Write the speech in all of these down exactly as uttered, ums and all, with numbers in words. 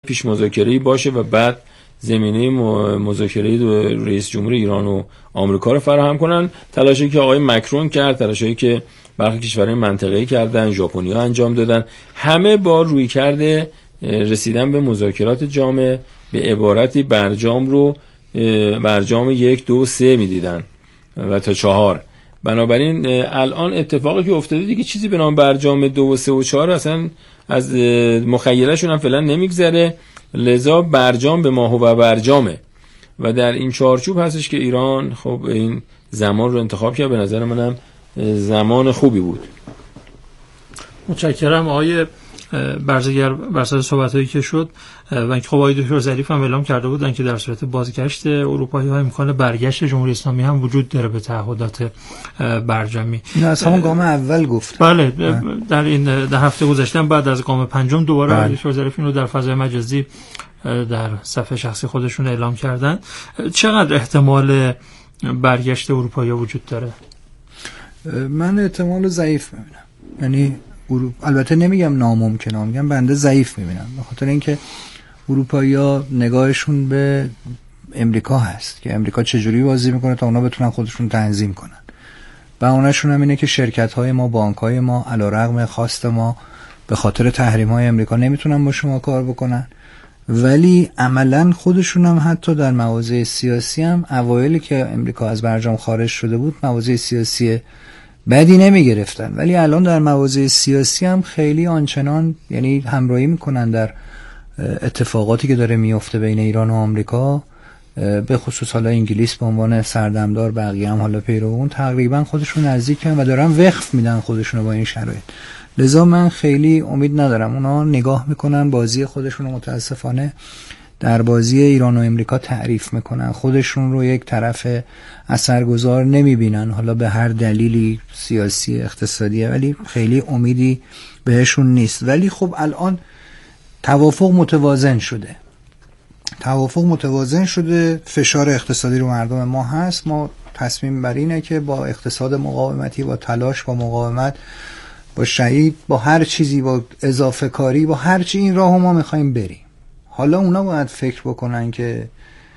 پیش مذاکره‌ای باشه و بعد زمینه مذاکره رئیس جمهور ایران و آمریکا رو فراهم کنن. تلاشی که آقای مکرون کرد، تلاشی که برخی کشورهای منطقه‌ای کردن، ژاپنیا انجام دادن، همه با رویکرد رسیدن به مذاکرات جامع به عبارتی برجام رو برجام یک دو سه میدیدن و تا چهار. بنابراین الان اتفاقی که افتاده دیگه چیزی به نام برجام دو و سه و چهار اصلا از مخیله‌شون هم فعلا نمیگذره، لذا برجام به ماهو و برجامه و در این چارچوب هستش که ایران خب این زمان رو انتخاب کرد. به نظر منم زمان خوبی بود. متشکرم آقای برزگر بر اساس صحبتایی که شد و اینکه خب آقای دکتر ظریف هم اعلام کرده بودن که در صورت بازگشت اروپایی‌ها امکان برگشت جمهوری اسلامی هم وجود داره به تعهدات برجامی. این از همون گام اول گفت. بله در این در هفته گذشته بعد از گام پنجم دوباره آقای دکتر ظریف اینو در فضای مجازی در صفحه شخصی خودشون اعلام کردن. چقدر احتمال برگشت اروپایی‌ها وجود داره؟ من احتمال ضعیف می‌بینم. یعنی البته نمیگم ناممکنه، میگم بنده ضعیف میبینم، به خاطر اینکه اروپایی‌ها نگاهشون به امریکا هست که امریکا چجوری بازی میکنه تا اونا بتونن خودشون تنظیم کنن. بهانه‌شون هم اینه که شرکت‌های ما، بانک‌های ما علیرغم خواست ما به خاطر تحریم‌های امریکا نمیتونن با شما کار بکنن، ولی عملاً خودشون هم حتی در مواضع سیاسی هم اوایلی که امریکا از برجام خارج شده بود مواضع سیاسی بدی نمی گرفتن، ولی الان در مواضع سیاسی هم خیلی آنچنان یعنی همراهی میکنن در اتفاقاتی که داره میفته بین ایران و آمریکا، به خصوص حالا انگلیس به عنوان سردمدار، بقیه هم حالا پیروان تقریبا خودشون نزدیکن و دارن وقف میدن خودشونو با این شرایط. لذا من خیلی امید ندارم. اونا نگاه میکنن بازی خودشونو متاسفانه در بازی ایران و امریکا تعریف میکنن، خودشون رو یک طرف اثرگذار نمیبینن، حالا به هر دلیلی سیاسی اقتصادیه، ولی خیلی امیدی بهشون نیست. ولی خب الان توافق متوازن شده توافق متوازن شده فشار اقتصادی رو مردم ما هست. ما تصمیم بر اینه که با اقتصاد مقاومتی، با تلاش، با مقاومت، با شهید، با هر چیزی، با اضافه کاری، با هر چی این راهو ما میخوایم بریم. حالا اونا باید فکر بکنن که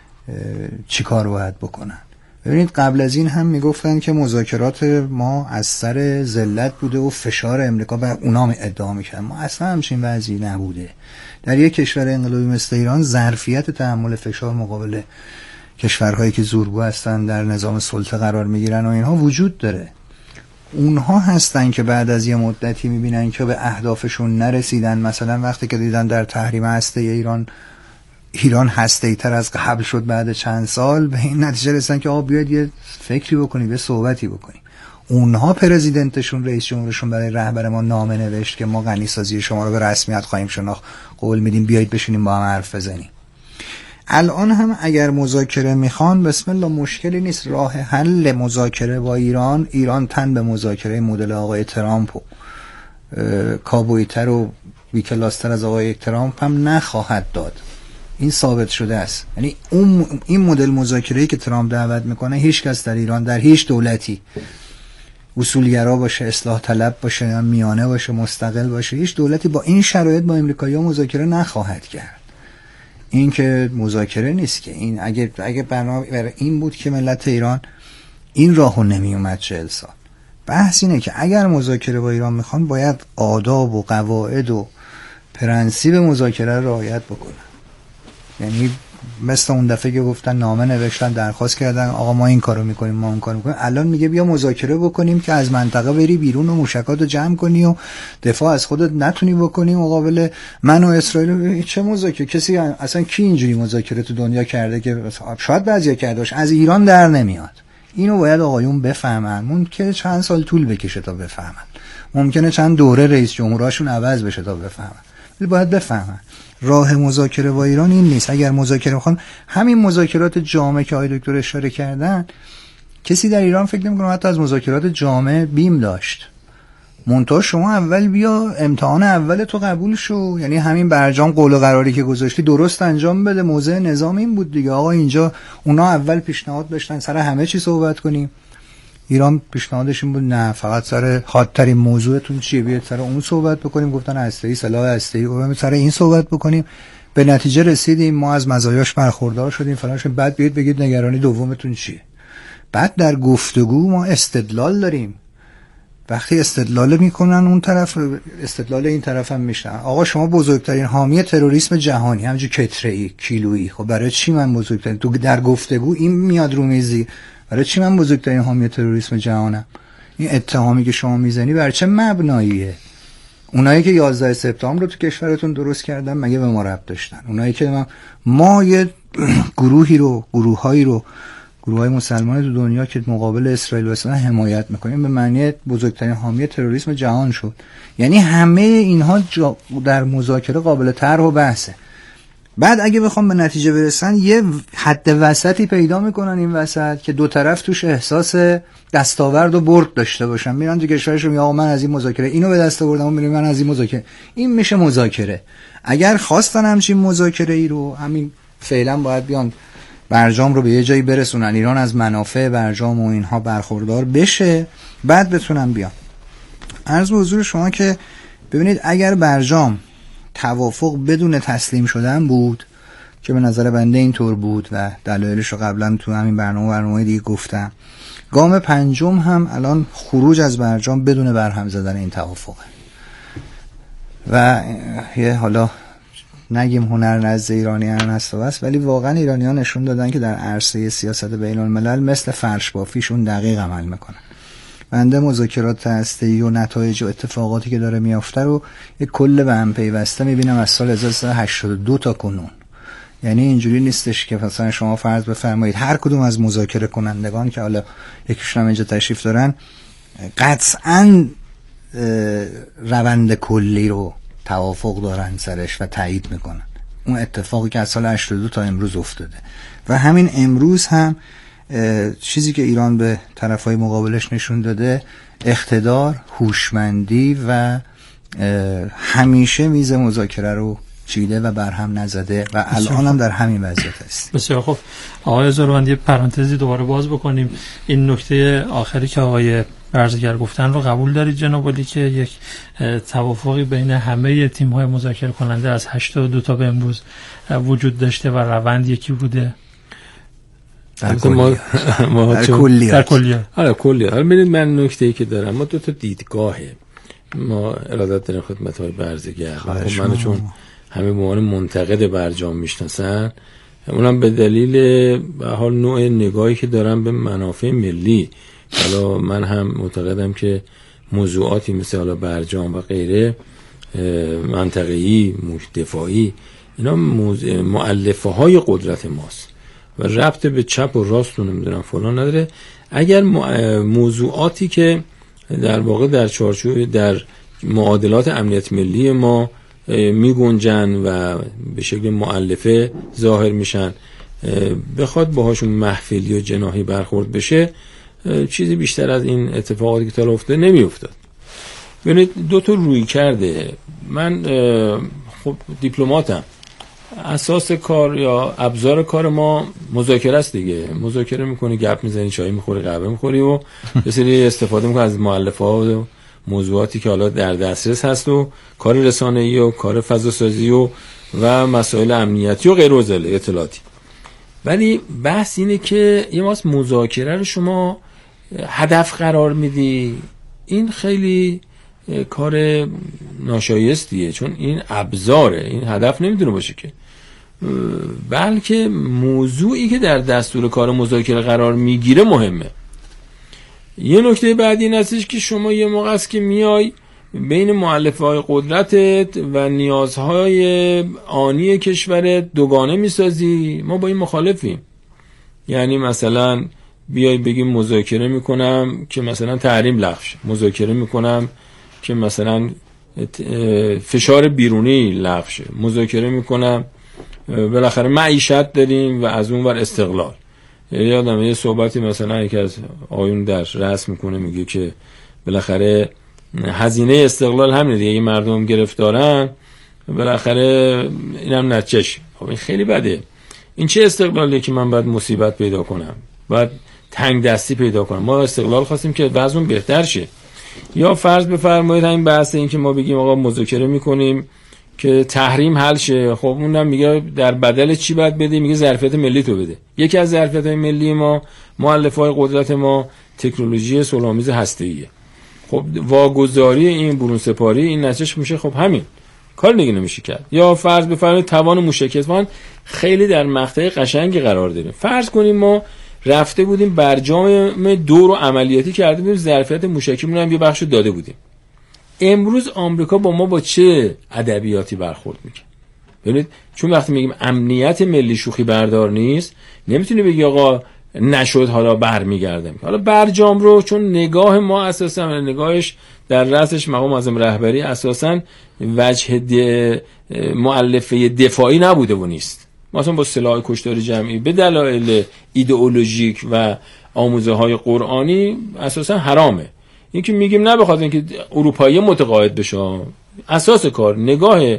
چی کار باید بکنن. ببینید قبل از این هم میگفتن که مذاکرات ما از سر ذلت بوده و فشار امریکا، و اونا ادعا میکنن ما اصلا همچین وضعی نبوده. در یک کشور انقلابی مثل ایران ظرفیت تحمل فشار مقابل کشورهایی که زورگو هستن، در نظام سلطه قرار میگیرن و اینها وجود داره. اونها هستن که بعد از یه مدتی میبینن که به اهدافشون نرسیدن. مثلا وقتی که دیدن در تحریم هسته ایران ایران هسته‌ای تر از قبل شد، بعد چند سال به این نتیجه رسیدن که آقا بیاید یه فکری بکنیم، یه صحبتی بکنیم. اونها پرزیدنتشون، رئیس جمهورشون برای رهبر ما نامه نوشت که ما غنیسازی شما رو به رسمیت خواهیم شناخت، قول میدیم بیایید بشینیم با هم حرف بزنیم. الان هم اگر مذاکره میخوان بسم الله مشکلی نیست. راه حل مذاکره با ایران، ایران تن به مذاکره مدل آقای ترامپ و کابویتر و بیکلاستر از آقای ترامپ هم نخواهد داد. این ثابت شده است. یعنی اون این مدل مذاکره‌ای که ترامپ دعوت میکنه هیچ کس در ایران، در هیچ دولتی، اصولگرا باشه، اصلاح طلب باشه، میانه باشه، مستقل باشه، هیچ دولتی با این شرایط با امریکایی‌ها مذاکره نخواهد کرد. این که مذاکره نیست که این اگه اگه برنامه برای این بود که ملت ایران این راهو نمی اومد چهل سال. بحث اینه که اگر مذاکره با ایران میخوان باید آداب و قواعد و پرنسیب مذاکره رو رعایت بکنن. یعنی مثل اون دفعه که گفتن نامه نوشتن، درخواست کردن آقا ما این کارو میکنیم، ما اون کارو میکنیم، الان میگه بیا مذاکره بکنیم که از منطقه بری بیرون و موشکاتو جمع کنی و دفاع از خودت نتونی بکنی مقابل من و اسرائیل. چه مذاکره؟ کسی اصلا کی اینجوری مذاکره تو دنیا کرده که شاید بعضیا کرده باشه، از ایران در نمیاد. اینو باید آقایون بفهمن. ممکنه چند سال طول بکشه تا بفهمن، ممکنه چند دوره رئیس جمهوراشون عوض بشه تا بفهمن، ولی باید بفهمن راه مذاکره با ایران این نیست. اگر مذاکره میخوان، همین مذاکرات جامع که آقای دکتر اشاره کردن، کسی در ایران فکر نمی‌کنه حتی از مذاکرات جامع بیم داشت. منتها شما اول بیا امتحان اول تو قبول شو، یعنی همین برجام قول و قراری که گذاشتی درست انجام بده. موضع نظام این بود دیگه آقا، اینجا اونا اول پیشنهاد داشتن سر همه چی صحبت کنیم، ایران پیشنهادش این بود نه فقط سر حادترین موضوعتون چیه بیاد سر اون صحبت بکنیم. گفتن هسته‌ای، سلاح هسته‌ای، گفتن سر این صحبت بکنیم. به نتیجه رسیدیم، ما از مزایاش برخوردار شدیم فلان شد، بعد بیاید بگید نگرانی دومتون چیه. بعد در گفتگو ما استدلال داریم، وقتی استدلال میکنن اون طرف، استدلال این طرف هم میشن. آقا شما بزرگترین حامی تروریسم جهانی، همونجور کتره‌ای کیلویی، خب برای چی من بزرگترین، تو در گفتگو این میاد رو میزی، برای چی من بزرگترین حامی تروریسم جهانم؟ این اتهامی که شما میزنی بر چه مبناییه؟ اونایی که یازده سپتامبر رو تو کشورتون درست کردن مگه به ما ربط داشتن؟ اونایی که ما, ما یه گروهی رو، گروهایی رو، گروه‌های مسلمان تو دنیا که مقابل اسرائیل و اسرائیل حمایت میکنیم به معنی بزرگترین حامی تروریسم جهان شد. یعنی همه اینها در مذاکره قابل طرح و بحثه. بعد اگه بخوام به نتیجه برسن یه حد وسطی پیدا میکنن این وسط که دو طرف توش احساس دستاورد و برد داشته باشن، میرن تو کشورشون میگن آقا من از این مذاکره اینو به دست آوردم، اون میگه من از این مذاکره، این میشه مذاکره. اگر خواستن همچین مذاکره ای رو، همین فعلا باید بیان برجام رو به یه جایی برسونن، ایران از منافع برجام و اینها برخوردار بشه، بعد بتونن بیان. عرض به حضور شما که ببینید اگر برجام توافق بدون تسلیم شدن بود که به نظر بنده اینطور بود و دلایلش رو قبلا تو همین برنامه برنامه دیگه گفتم، گام پنجم هم الان خروج از برجام بدون برهم زدن این توافقه. و یه حالا نگیم هنر نزد ایرانیان هست و بس، ولی واقعا ایرانیان نشون دادن که در عرصه سیاست بین الملل مثل فرش بافیشون دقیق عمل میکنن. بنده مذاکرات هسته‌ای و نتایج و اتفاقاتی که داره میافته رو یک کل به هم پیوسته میبینم از سال هزار و سیصد و هشتاد و دو تا کنون. یعنی اینجوری نیستش که مثلا شما فرض بفرمایید هر کدوم از مذاکره کنندگان که حالا یکیشون هم اینجا تشریف دارن قطعاً روند کلی رو توافق دارن سرش و تایید میکنن. اون اتفاقی که از سال هشتاد و دو تا امروز افتاده و همین امروز هم چیزی که ایران به طرفای مقابلش نشون داده اقتدار، هوشمندی و همیشه میز مذاکره رو چیده و برهم نزده و الان هم در همین وضعیت است. بسیار خوب. آقای زروند یه پرانتزی دوباره باز بکنیم. این نکته آخری که آقای برزگر گفتن رو قبول دارید جناب عالی که یک توافقی بین همه تیم‌های مذاکره کننده از هشتاد و دو تا به امروز وجود داشته و روند یکی بوده؟ در کلیه در کلیه در کلیه آره کلیه. حالا ببینید من نکته‌ای که دارم، ما دو تا دیدگاهه، ما ارادت داریم خدمت های برزگر. خب من چون همه به عنوان منتقد برجام میشناسن، اونم به دلیل به حال نوع نگاهی که دارم به منافع ملی. حالا من هم معتقدم که موضوعاتی مثل حالا برجام و غیره منطقه‌ای، دفاعی، اینا مؤلفه های قدرت ماست و ربط به چپ و راست رو نمیدونم فلان نداره. اگر موضوعاتی که در واقع در چارچوب در معادلات امنیت ملی ما می گنجن و به شکل مؤلفه ظاهر میشن بخواد باهاشون محفلی و جناحی برخورد بشه، چیزی بیشتر از این اتفاقاتی که تا افتاده نمی افتاد. ببینید دو تا روی کرده. من خب دیپلماتم، اساس کار یا ابزار کار ما مذاکره است دیگه. مذاکره میکنی، گپ میزنی، چای میخوری، قهوه میخوری و یه سری استفاده میکنی از مؤلفه‌ها و موضوعاتی که حالا در دسترس هست و کار رسانه‌ای و کار فضاسازی و و مسائل امنیتی و غیر وزله اطلاعاتی. ولی بحث اینه که یه واسه مذاکره رو شما هدف قرار میدی، این خیلی کار ناشایستیه، چون این ابزاره، این هدف نمیتونه باشه که، بلکه موضوعی که در دستور کار مذاکره قرار میگیره مهمه. یه نکته بعدی این هستش که شما یه موقع است که میای بین مؤلفه‌های قدرتت و نیازهای آنی کشورت دوگانه میسازی. ما با این مخالفیم. یعنی مثلا بیای بگیم مذاکره میکنم که مثلا تحریم لغو شه، مذاکره میکنم که مثلا فشار بیرونی لغو شه، مذاکره میکنم بالاخره معیشت داریم و از اون ور استقلال. یادم یه صحبتی مثلا یکی از آیون در رأس میکنه، میگه که بالاخره هزینه استقلال همینه دیگه، اگه مردم گرفتارن بالاخره اینم نچش. خب این خیلی بده. این چه استقلالیه که من باید مصیبت پیدا کنم، باید تنگ دستی پیدا کنم؟ ما استقلال خواستیم که وضعمون بهتر شه. یا فرض بفرمایید همین بحث این که ما بگیم آقا مذاکره میکنیم که تحریم حل شه. خب اونم میگه در بدل چی باید بده؟ میگه ظرفیت ملی تو بده. یکی از ظرفیت‌های ملی ما، مؤلفه‌های قدرت ما، تکنولوژی صلح‌آمیز هسته‌ایه. خب واگذاری این برون سپاری این نتیجهش میشه خب همین کار دیگه نمیشه کرد. یا فرض بفرمایید توان موشکی، ما خیلی در مقطع قشنگی قرار داریم. فرض کنیم ما رفته بودیم برجام دور و عملیاتی کرده بودیم، ظرفیت موشکیمون هم یه بخشو داده بودیم. امروز آمریکا با ما با چه ادبیاتی برخورد میکنه؟ ببینید، چون وقتی میگیم امنیت ملی شوخی بردار نیست، نمیتونی بگی آقا نشد حالا برمیگردم. حالا برجام رو چون نگاه ما اساسا نگاهش در رأسش مقام معظم رهبری اساسا وجه مؤلفه دفاعی نبوده و نیست. مثلا با سلاح کشتاری جمعی به دلایل ایدئولوژیک و آموزه های قرآنی اساسا حرامه. این که میگیم نه بخاطر اینکه اروپایی متقاعد بشه، اساس کار نگاه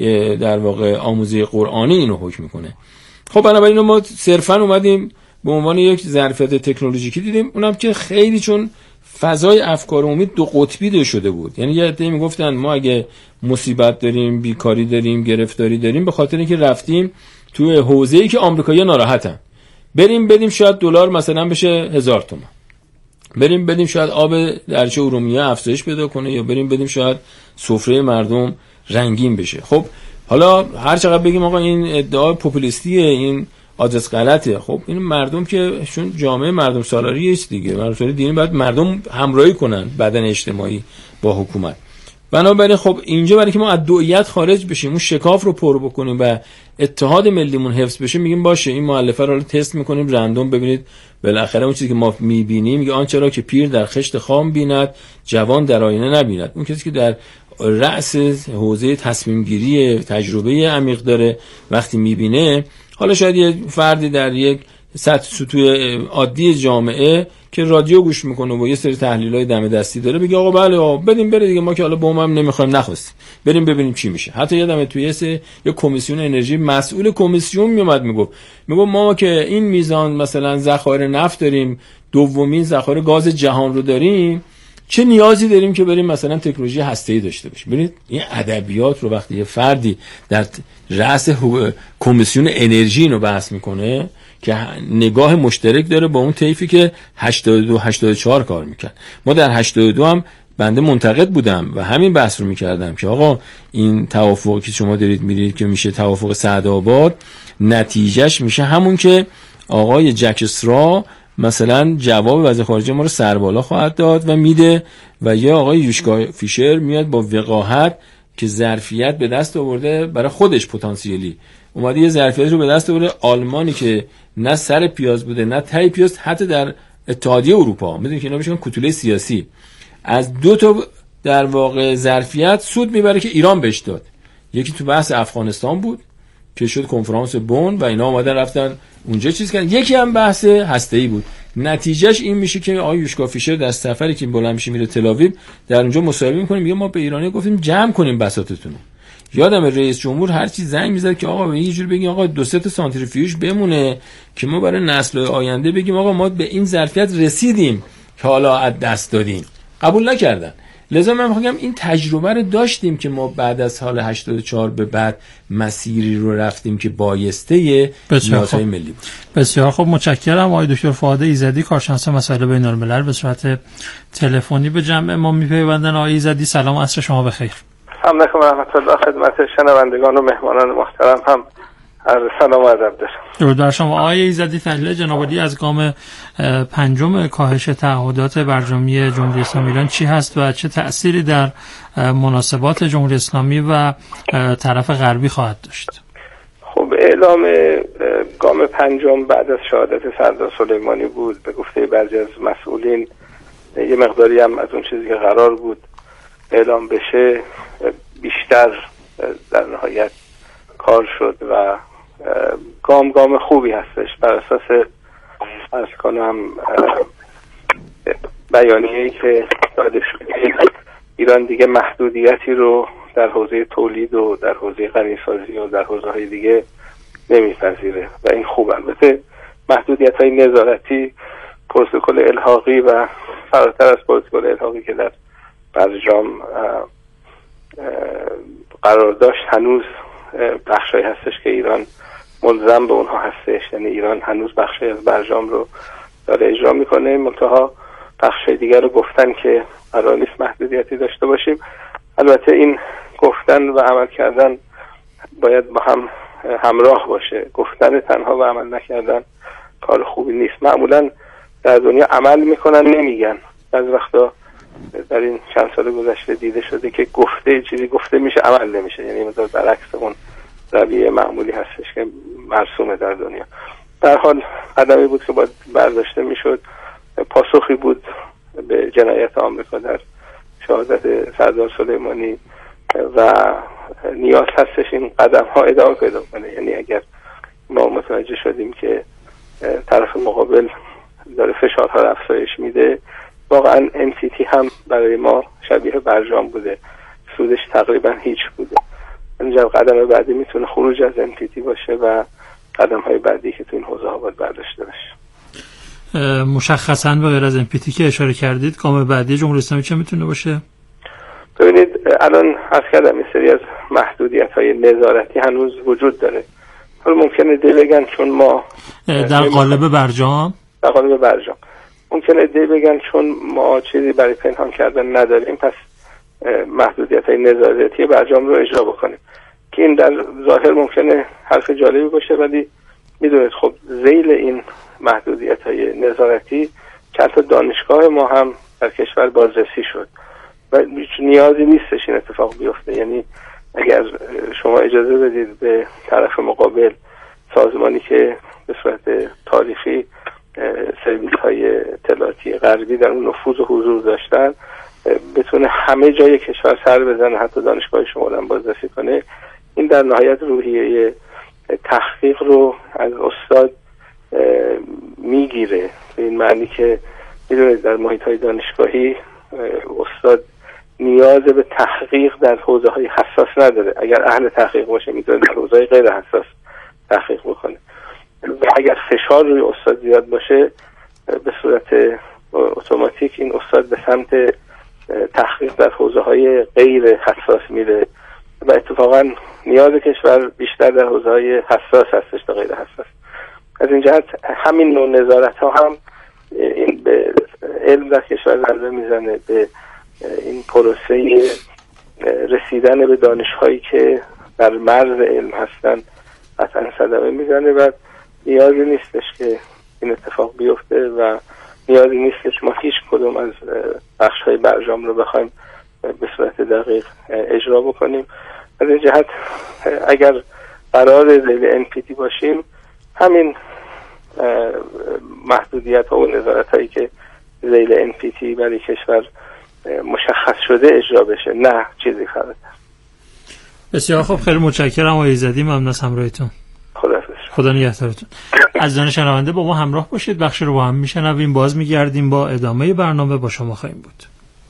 در واقع آموزه قرآنی اینو حکم میکنه. خب بنابراین ما صرفا اومدیم به عنوان یک ظرفیت تکنولوژیکی دیدیم، اونم که خیلی چون فضای افکار عمومی دو قطبی شده بود. یعنی یه عده‌ای میگفتن ما اگه مصیبت داریم، بیکاری داریم، گرفتاری داریم، به خاطر اینکه رفتیم توی حوزه‌ای که آمریکایی‌ها ناراحتن. بریم بدیم شاید دلار مثلا بشه هزار تومان. بریم بدیم شاید آب دریاچه ارومیه افزایش پیدا کنه، یا بریم بدیم شاید سفره مردم رنگین بشه. خب حالا هر چقدر بگیم آقا این ادعای پوپولیستیه، این آدرس غلطه، خب این مردم که چون جامعه مردم سالاری است دیگه، مردم سالاری دینی باید مردم همراهی کنن بدن اجتماعی با حکومت. بنابراین خب اینجا برای که ما از دوئیت خارج بشیم، اون شکاف رو پر بکنیم و اتحاد ملیمون حفظ بشه، میگیم باشه این مؤلفه رو تست میکنیم رندوم، ببینید بالاخره اون چیزی که ما میبینیم، میگه آنچه را که پیر در خشت خام بیند جوان در آینه نبیند. اون کسی که در رأس حوزه تصمیم گیری تجربه عمیق داره وقتی میبینه، حالا شاید یه فردی در یک سطح سطوح عادی جامعه که رادیو گوش میکنه و یه سری تحلیلای دم دستی داره بگه آقا بله آقا بدیم بره دیگه، ما که حالا بوم هم نمیخوایم نخواستیم، بریم ببینیم چی میشه. حتی یادمه توی یه یه کمیسیون انرژی مسئول کمیسیون میومد میگفت میگفت ما که این میزان مثلا ذخایر نفت داریم، دومین ذخایر گاز جهان رو داریم، چه نیازی داریم که بریم مثلا تکنولوژی هسته‌ای داشته باشیم؟ ببینید این ادبیات رو وقتی یه فردی در رأس کمیسیون انرژی رو بحث میکنه که نگاه مشترک داره با اون طیفی که هشتاد و دو هشتاد و چهار کار میکرد. ما در هشتاد و دو هم بنده منتقد بودم و همین بحث رو میکردم که آقا این توافقی که شما دارید میرید که میشه توافق سعدآباد، نتیجهش میشه همون که آقای جک استرا مثلا جواب وزیر خارجه ما رو سربالا خواهد داد و میده، و یا آقای یوشکا فیشر میاد با وقاحت که ظرفیت به دست آورده برای خودش، پتانسیلی اومده یه ظرفیت رو به دست آورده. آلمانی که نه سر پیاز بوده نه ته پیاز، حتی در اتحادیه اروپا میدونید که اینا بهشون کوتوله سیاسی، از دو تا در واقع ظرفیت سود میبره که ایران بهش داد. یکی تو بحث افغانستان بود که شد کنفرانس بن و اینا اومدن رفتن اونجا چیز کردن، یکی هم بحث هسته‌ای بود. نتیجهش این میشه که آقای یوشکا فیشر در سفری که بلند میشه میره تل آویو، در اونجا مصاحبه میکنه، میگه ما به ایرانی گفتیم جمع کنیم بساطتون رو. یادم رئیس جمهور هر چی زنگ میزد که آقا یه جور بگیم آقا دو سه تا سانتریفیوژ بمونه که ما برای نسل آینده بگیم آقا ما به این ظرفیت رسیدیم که حالا از دست دادیم. قبول نکردن. لذا من میگم این تجربه رو داشتیم که ما بعد از سال هشتاد و چهار به بعد مسیری رو رفتیم که بایسته نیازهای ملی بود. بسیار خوب، متشکرم. آقای دکتر فؤاد ایزدی، کارشناس مسائل بین‌الملل، به صورت تلفنی به جمع ما میپیوندن. آقای ایزدی سلام، عصر شما بخیر. سلام علیکم و رحمت الله، خدمت شنوندگان و مهمانان محترم هم عرض سلام و ادب دارم. درود بر شما. آقای ایزدی، تحلیل جناب عالی از گام پنجم کاهش تعهدات برجامی جمهوری اسلامی ایران چی هست و چه تأثیری در مناسبات جمهوری اسلامی و طرف غربی خواهد داشت؟ خب اعلام گام پنجم بعد از شهادت سردار سلیمانی بود. به گفته بعضی از مسئولین یه مقداری هم از اون چیزی که قرار بود اعلام بشه بیشتر در نهایت کار شد و گام گام خوبی هستش. بر اساس عرض کنم بیانیه‌ای که داده شده، ایران دیگه محدودیتی رو در حوزه تولید و در حوزه غنیسازی و در حوزه‌های دیگه نمیپذیره و این خوب. البته محدودیت‌های نظارتی، پروتکل الحاقی و فراتر از پروتکل الحاقی که در برجام قرار داشت هنوز بخشایی هستش که ایران ملزم به اونها هستش، یعنی ایران هنوز بخشی از برجام رو داره اجرا میکنه، منتها بخشای دیگر رو گفتن که قرار نیست محدودیتی داشته باشیم. البته این گفتن و عمل کردن باید با هم همراه باشه، گفتن تنها و عمل نکردن کار خوبی نیست. معمولا در دنیا عمل میکنن نمیگن، بعضی وقتا در این چند سال گذشته دیده شده که گفته چیزی گفته میشه عمل نمیشه، یعنی مثلا برعکس اون رویه معمولی هستش که مرسومه در دنیا. در حال قدمی بود که باید برداشته میشد، پاسخی بود به جنایت آمریکا در شهادت سردار سلیمانی و نیاز هستش این قدم ها ادامه پیدا کنه. یعنی اگر ما متوجه شدیم که طرف مقابل داره فشارها رو افزایش میده، واقعا ان سی تی هم برای ما شبیه برجام بوده، سودش تقریبا هیچ بوده. اینجا قدم بعدی میتونه خروج از ان سی تی باشه و قدم های بعدی که تو این حوزه ها باید برداشته بشه. مشخصاً به غیر از ان پی تی که اشاره کردید، گام بعدی جمهوری اسلامی چه میتونه باشه؟ ببینید الان عرض کردم این سری از محدودیت های نظارتی هنوز وجود داره. حالا ممکنه دی بگن چون ما در قالب برجام در قالب برجام ممکنه دی بگن چون ما چیزی برای پنهان کردن نداریم پس محدودیت های نظارتی برجام رو اجرا بکنیم، که این در ظاهر ممکنه حرف جالبی باشه، ولی میدونید خب ذیل این محدودیت های نظارتی چند تا دانشگاه ما هم در کشور بازرسی شد و هیچ نیازی نیستش این اتفاق بیفته. یعنی اگر شما اجازه بدید به طرف مقابل، سازمانی که به صورت تاریخی سرویس های اطلاعاتی غربی در اون نفوذ و حضور داشتن، بتونه همه جای کشور سر بزنه، حتی دانشگاه شما هم بازرسی کنه، این در نهایت روحیه تحقیق رو از استاد میگیره. به این معنی که میدونید در محیط های دانشگاهی استاد نیاز به تحقیق در حوزه های حساس نداره. اگر اهل تحقیق باشه میتونه در حوزه های غیر حساس تحقیق بکنه و اگر فشار روی استاد زیاد باشه به صورت اتوماتیک این استاد به سمت تحقیق در حوزه های غیر حساس میره و اتفاقا نیاز کشور بیشتر در حوزه های حساس هستش تا غیر حساس. از این جهت همین نوع نظارت ها هم این به علم در کشور ضربه میزنه، به این پروسه رسیدن به دانش‌هایی که در مرز علم هستن قطعا صدمه میزنه و نیازی نیستش که این اتفاق بیفته و نیازی نیستش ما هیچ کدوم از بخش‌های برجام رو بخوایم به صورت دقیق اجرا بکنیم. از این جهت اگر قرار ذیل ان پی تی باشیم، همین محدودیت ها و نظارت هایی که ذیل ان پی تی برای کشور مشخص شده اجرا بشه، نه چیزی فراتر. بسیار خوب، خیلی متشکرم آقای ایزدی، ممنون از همراهیتون. خداحافظ. خدا نگهدارتون. از دانش شنونده با ما همراه باشید، بخش رو با هم میشنویم، باز میگردیم با ادامه برنامه با شما خواهیم بود.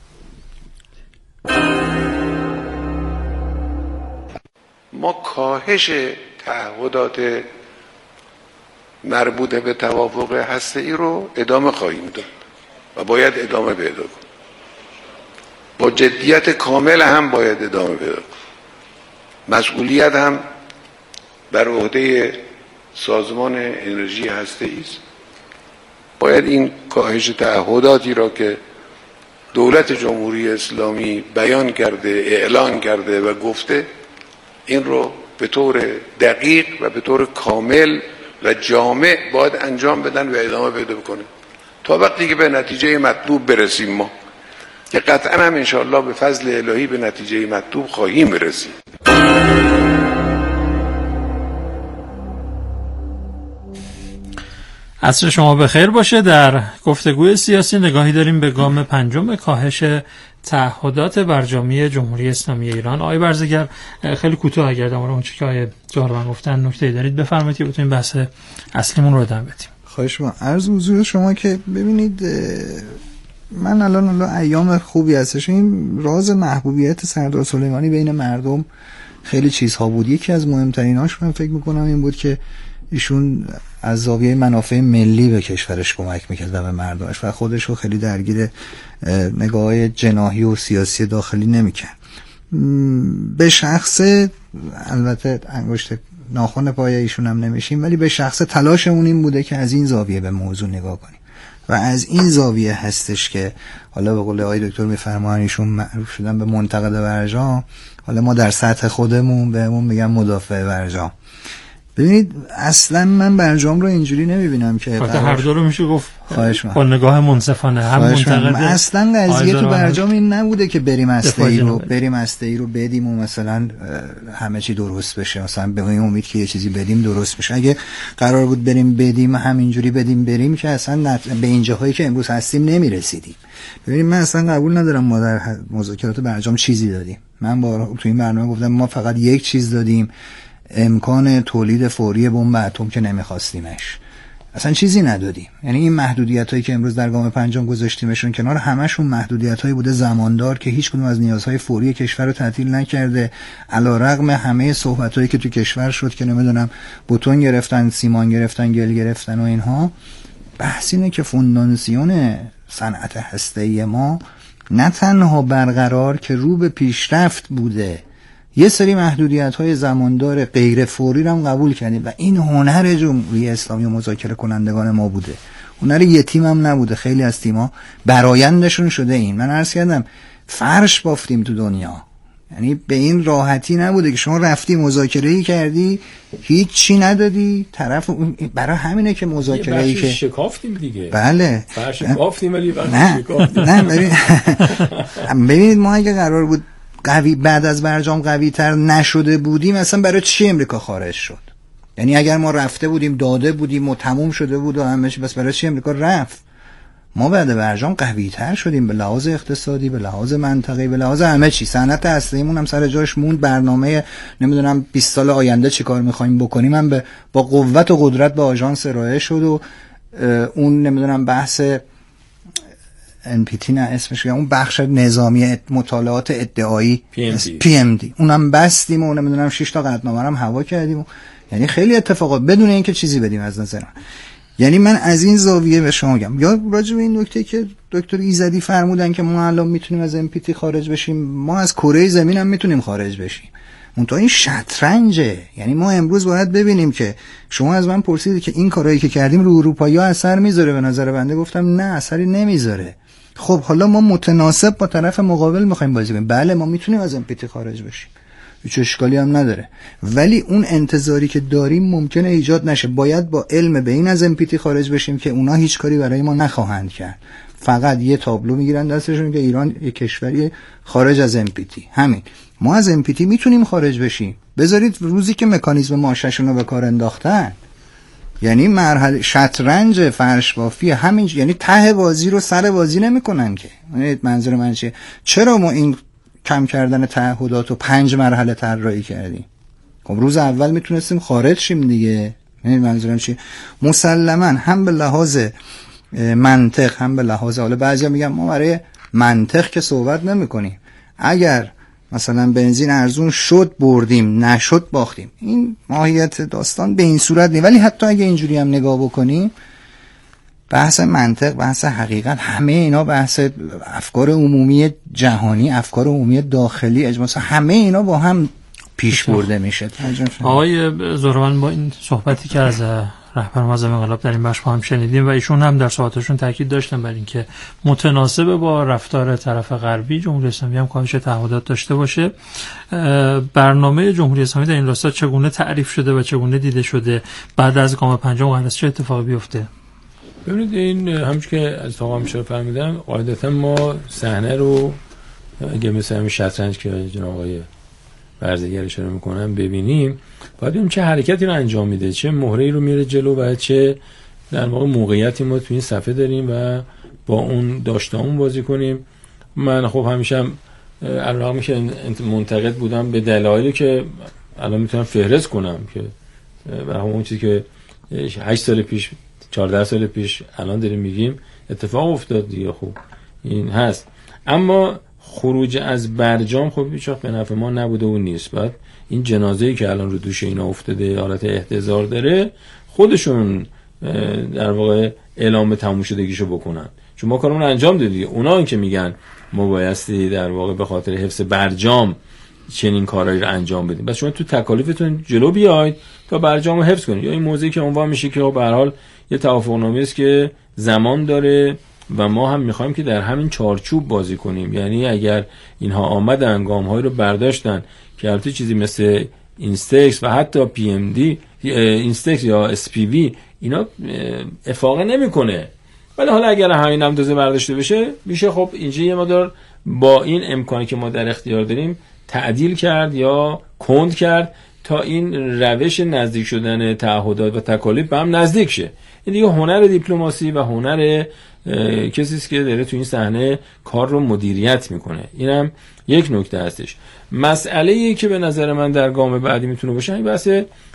ما کاهش تعهدات مربوط به توافق هسته‌ای رو ادامه خواهیم داد و باید ادامه پیدا کنه. با جدیت کامل هم باید ادامه پیدا کنه. مسئولیت هم بر عهده سازمان انرژی هسته‌ای است. باید این کاهش تعهداتی را که دولت جمهوری اسلامی بیان کرده، اعلان کرده و گفته، این رو به طور دقیق و به طور کامل و جامع باید انجام بدن و ادامه پیدا بکنه تا وقتی که به نتیجه مطلوب برسیم، ما که قطعا هم انشاءالله به فضل الهی به نتیجه مطلوب خواهیم برسیم. عصر شما بخیر باشه. در گفتگوی سیاسی نگاهی داریم به گام پنجم کاهش تعهدات برجامی جمهوری اسلامی ایران. آقای برزگر، خیلی کوتاه اگر در مورد اون چیزی که آقای زهروان گفتن نکته‌ای دارید بفرمایید که بتونیم بحث اصلیمون رو ادامه بدیم. خواهش می‌کنم. عرض حضور شما که ببینید من الان الان ایام خوبی هستش، این راز محبوبیت سردار سلیمانی بین مردم خیلی چیزها بود. یکی از مهمتریناش من فکر می‌کنم این بود که ایشون از زاویه منافع ملی به کشورش کمک میکرد و به مردمش و خودش رو خیلی درگیر نگاه جناحی و سیاسی داخلی نمیکرد. به شخص، البته انگشت ناخن پای ایشون هم نمیشیم، ولی به شخص تلاشمون این بوده که از این زاویه به موضوع نگاه کنیم و از این زاویه هستش که حالا به قول آقای دکتر میفرمایند ایشون معروف شدن به منتقد برجام، حالا ما در سطح خودمون بهمون میگن مدافع برجام. ببینید اصلا من برجام رو اینجوری نمیبینم که هر دو رو میشه گفت خواهش با نگاه منصفانه هم منتقد. اصلا قضیه تو برجام این نبوده که بریم استایی رو بریم استایی رو بدیم و مثلا همه چی درست بشه، مثلا به این امید که یه چیزی بدیم درست بشه. اگه قرار بود بریم بدیم همینجوری بدیم بریم که اصلا به این جاهایی که امروز هستیم نمیرسیدیم. ببینید من اصلا قبول ندارم ما در مذاکرات برجام چیزی دادیم. من با تو این برنامه گفتم ما فقط یک چیز دادیم، امکان تولید فوری بمب اتم که نمیخواستیمش، اصلا چیزی ندادیم. یعنی این محدودیت هایی که امروز در گام پنجم گذاشتیمشون کنار، همشون محدودیت هایی بوده زماندار که هیچ کدوم از نیازهای فوری کشور رو تعطیل نکرده، علیرغم همه صحبت هایی که تو کشور شد که نمیدونم بتون گرفتن، سیمان گرفتن، گل گرفتن و اینها. بحث اینه که فونداسیون صنعت هسته‌ای ما نه تنها برقرار که رو به پیشرفت بوده، یه سری محدودیت‌های زماندار غیر فوری رو هم قبول کردیم و این هنر جمهوری اسلامی و مذاکره کنندگان ما بوده. هنر یتیم هم نبوده، خیلی از تیم‌ها برآیندشون شده. این من عرض کردم فرش بافتیم تو دنیا، یعنی به این راحتی نبوده که شما رفتی مذاکره‌ای کردی هیچ چی ندادی طرف. برای همینه که مذاکره‌ای که شکافتیم دیگه. بله فرش بافتیم ولی نه شکافتیم. نه ببین ببینید ما اگه قرار بود قوی بعد از برجام قوی تر نشده بودیم، اصلا برای چی امریکا خارج شد؟ یعنی اگر ما رفته بودیم داده بودیم و تموم شده بود و همه چی، بس برای چی امریکا رفت؟ ما بعد برجام قوی تر شدیم به لحاظ اقتصادی، به لحاظ منطقه‌ای، به لحاظ همه چی. صنعت هسته‌ایمون هم سر جاش موند. برنامه نمیدونم بیست سال آینده چیکار می‌خوایم بکنیم هم به با قوت و قدرت به آژانس ارائه شد و اون نمیدونم بحث ان پی تی نه اسمش، اون بخش نظامی مطالعات ادعایی پی ام دی اونم بستیم و نمیدونم شش تا قطعنامه هم هوا کردیم و یعنی خیلی اتفاقات بدون اینکه چیزی بدیم از نظر من. یعنی من از این زاویه به شما میگم. یا راجع به این نکته که دکتر ایزدی فرمودن که ما الان میتونیم از ام پی تی خارج بشیم، ما از کره زمین هم میتونیم خارج بشیم. منتها این شطرنجه. یعنی ما امروز باید ببینیم که شما از من پرسیدید که این کارهایی که کردیم رو اروپایی‌ها اثر میذاره. به نظر بنده گفتم نه، اثری نمیذاره. خب حالا ما متناسب با طرف مقابل میخوایم بازی کنیم. بله ما میتونیم از ام پی تی خارج بشیم، هیچ اشکالی هم نداره، ولی اون انتظاری که داریم ممکنه ایجاد نشه. باید با علم به این از ام پی تی خارج بشیم که اونا هیچ کاری برای ما نخواهند کرد، فقط یه تابلو میگیرن دستشون که ایران یک کشوری خارج از ام پی تی. همین. ما از ام پی تی میتونیم خارج بشیم. بذارید روزی که مکانیزم ماشه‌شون رو به کار انداختن، یعنی مرحله شطرنج فرش بافی همین، یعنی ته بازی رو سر بازی نمیکنن که. منظور من چیه؟ چرا ما این کم کردن تعهدات رو پنج مرحله طراحی کردیم؟ خب روز اول میتونستیم خارج شیم دیگه. منظورم چیه؟ مسلما هم به لحاظ منطق هم به لحاظ، حالا بعضیا میگن ما برای منطق که صحبت نمیکنیم، اگر مثلا بنزین ارزون شد بردیم، نشد باختیم. این ماهیت داستان به این صورت نیست. ولی حتی اگه اینجوری هم نگاه بکنیم، بحث منطق، بحث حقیقت، همه اینا بحث افکار عمومی جهانی، افکار عمومی داخلی، اجمالا همه اینا با هم پیش برده میشه. آقای زوران با این صحبتی که از رهبر معظم انقلاب در این بخش با هم شنیدیم و ایشون هم در صحبتشون تاکید داشتن بر این که متناسب با رفتار طرف غربی جمهوری اسلامی هم کاهش تعهدات داشته باشه. برنامه جمهوری اسلامی در این راستا چگونه تعریف شده و چگونه دیده شده؟ بعد از گام پنجم قراره چه اتفاقی بیفته؟ ببینید این همچون که از آقا میشه فهمیدم، قاعدتا ما صحنه رو اگه مثل همین شطرنج که جناب آقای برزگر اشاره میکنم ببینیم، باید ببینیم چه حرکتی رو انجام میده، چه مهره‌ای رو میره جلو و چه در واقع موقعیتی ما تو این صفحه داریم و با اون داشته‌مون بازی کنیم. من خب همیشه هم علاوه که منتقد بودم به دلایلی که الان میتونم فهرست کنم که برای اون چیزی که هشت سال پیش، چهارده سال پیش الان داریم میگیم اتفاق افتاد دیگه. خب این هست، اما خروج از برجام خب هیچ وقت به نفع ما نبوده و نیست. بعد این جنازه‌ای که الان رو دوش اینا افتاده حالت احتضار داره، خودشون در واقع اعلام تموم شدگیشو بکنن. چون ما کارمون انجام دادیم. اونا که میگن ما بایستی در واقع به خاطر حفظ برجام چنین کارهایی رو انجام بدیم، بس شما تو تکالیفتون جلو بیاید تا برجام رو حفظ کنید. یا این موضوعی که عنوان میشه که به هر حال یه توافقنامه است که زمان داره و ما هم میخوایم که در همین چارچوب بازی کنیم. یعنی اگر اینها آمدن گام‌های رو برداشتن که البته چیزی مثل اینستکس و حتی پی ام دی اینستکس یا اس پی وی اینا افاقه نمیکنه، ولی حالا اگر همین هم دوزه برداشته بشه میشه خب اینجا یه مقدار با این امکانی که ما در اختیار داریم تعدیل کرد یا کند کرد تا این روش نزدیک شدن تعهدات و تکالیف به هم نزدیک شه. این دیگه هنر دیپلماسی و هنر کسی است که داره تو این صحنه کار رو مدیریت میکنه. اینم یک نکته هستش. مسئله‌ای که به نظر من در گام بعدی میتونه باشه این بحث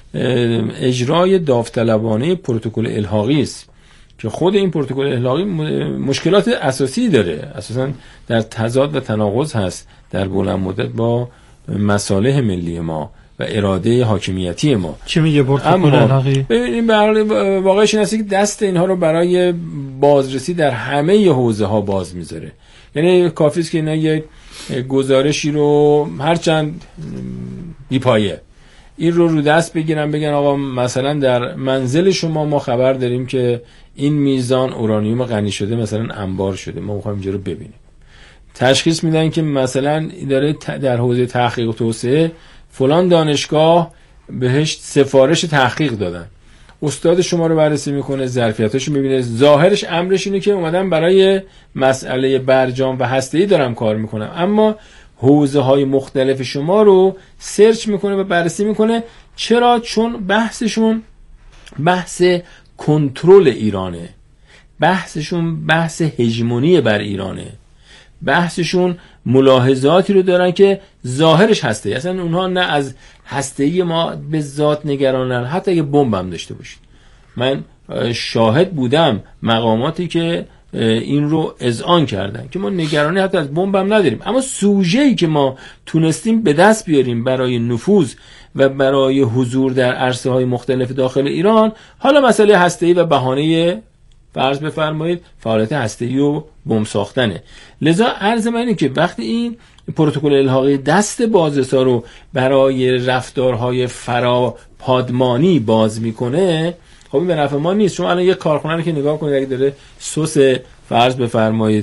اجرای داوطلبانه پروتکل الحاقی است که خود این پروتکل الحاقی مشکلات اساسی داره، اساسا در تضاد و تناقض هست در بلند مدت با مصالح ملی ما و اراده حاکمیتی ما. چی میگه پروتکل الحاقی؟ ببینید به هر حال واقعش این است که دست اینها رو برای بازرسی در همه حوزه ها باز میذاره. یعنی کافی است که اینا یک گزارشی رو هرچند بی‌پایه این رو رو دست بگیرن بگن آقا مثلا در منزل شما ما خبر داریم که این میزان اورانیوم غنی شده مثلا انبار شده، ما می‌خوایم اینجا رو ببینیم. تشخیص میدن که مثلا داره در حوزه تحقیق و توسعه فلان دانشگاه بهش سفارش تحقیق دادن، استاد شما رو بررسی میکنه، ظرفیتاشو میبینه، ظاهرش امرش اینه که اومدن برای مسئله برجام و هسته‌ای دارم کار میکنم، اما حوزه های مختلف شما رو سرچ میکنه و بررسی میکنه. چرا؟ چون بحثشون بحث کنترل ایرانه، بحثشون بحث هژمونی بر ایرانه، بحثشون ملاحظاتی رو دارن که ظاهرش هسته‌ای، اصلا اونها نه از هسته‌ای ما به ذات نگرانن، حتی اگه بمب هم داشته باشید. من شاهد بودم مقاماتی که این رو اذعان کردن که ما نگرانی حتی از بمب هم نداریم، اما سوژه‌ای که ما تونستیم به دست بیاریم برای نفوذ و برای حضور در عرصه‌های مختلف داخل ایران، حالا مسئله هسته‌ای و بهانه فرض بفرمایید فعالیت هسته‌ای و بمب ساختنه. لذا عرض من اینه که وقتی این پروتکل الحاقی دست بازرسا رو برای رفتارهای فراپادمانی باز میکنه، خب این به نفع ما نیست. چون الان یک کارخونه رو که نگاه کنید اگه داره سس فرض بفرمایید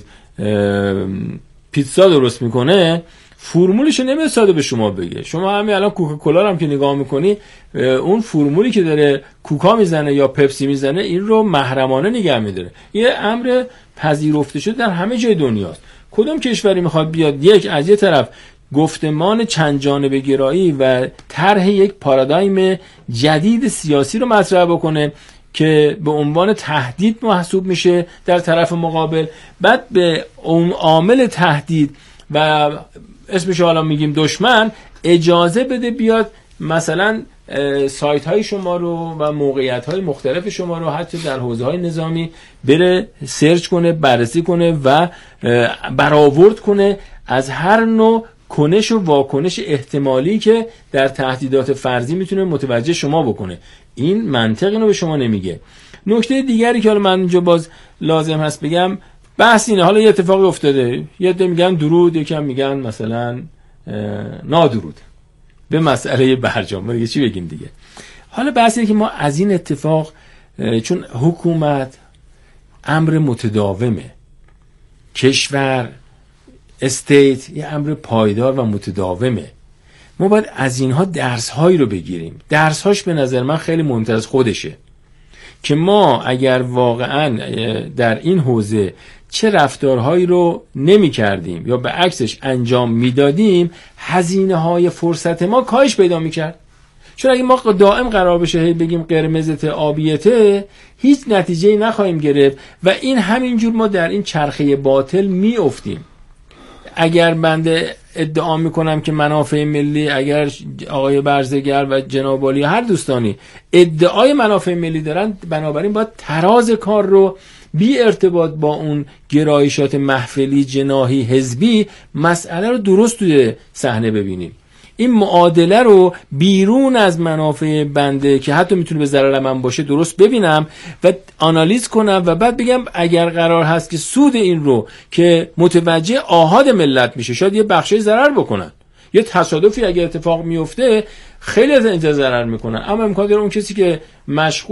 پیتزا درست میکنه، فرمولش نمیاد ساده به شما بگه. شما همین الان کوکاکولا هم که نگاه میکنی، اون فرمولی که داره کوکا میزنه یا پپسی میزنه این رو محرمانه نگه میداره. یه امر پذیرفته شده در همه جای دنیاست. کدوم کشوری میخواد بیاد یک از یه طرف گفتمان چند جانبه گرایی و طرح یک پارادایم جدید سیاسی رو مطرح بکنه که به عنوان تهدید محسوب میشه در طرف مقابل، بعد به اون عامل تهدید و اسمش حالا میگیم دشمن اجازه بده بیاد مثلا سایت های شما رو و موقعیت های مختلف شما رو حتی در حوزه های نظامی بره سرچ کنه، بررسی کنه و برآورد کنه از هر نوع کنش و واکنش احتمالی که در تهدیدات فرضی میتونه متوجه شما بکنه. این منطق اینو به شما نمیگه. نکته دیگری که حالا من اینجا باز لازم هست بگم بحث اینه، حالا یه اتفاقی افتاده، یه عده میگن درود، یکم میگن مثلا نادرود به مسئله برجام. ما دیگه چی بگیم دیگه؟ حالا بحث اینه که ما از این اتفاق، چون حکومت امر متداومه، کشور استیت یه امر پایدار و متداومه، ما باید از اینها درس هایی رو بگیریم. درس هاش به نظر من خیلی مهمتر از خودشه که ما اگر واقعا در این حوزه چه رفتارهایی رو نمی کردیم یا به عکسش انجام می دادیم، هزینه های فرصت ما کاهش پیدا می کرد. چون اگه ما دائم قرار بشه بگیم قرمزت آبیته، هیچ نتیجه‌ای نخواهیم گرفت و این همینجور ما در این چرخه باطل می افتیم. اگر بنده ادعا میکنم که منافع ملی، اگر آقای برزگر و جناب عالی هر دوستانی ادعای منافع ملی دارن، بنابراین باید تراز کار رو بی ارتباط با اون گرایشات محفلی جناحی حزبی مسئله رو درست توی صحنه ببینیم. این معادله رو بیرون از منافع بنده که حتی میتونه به ضرر من باشه درست ببینم و آنالیز کنم و بعد بگم اگر قرار هست که سود این رو که متوجه آحاد ملت میشه، شاید یه بخشی ضرر بکنن، یه تصادفی اگر اتفاق میفته خیلی از اینجا ضرر میکنن، اما امکان داره اون کسی که مشغول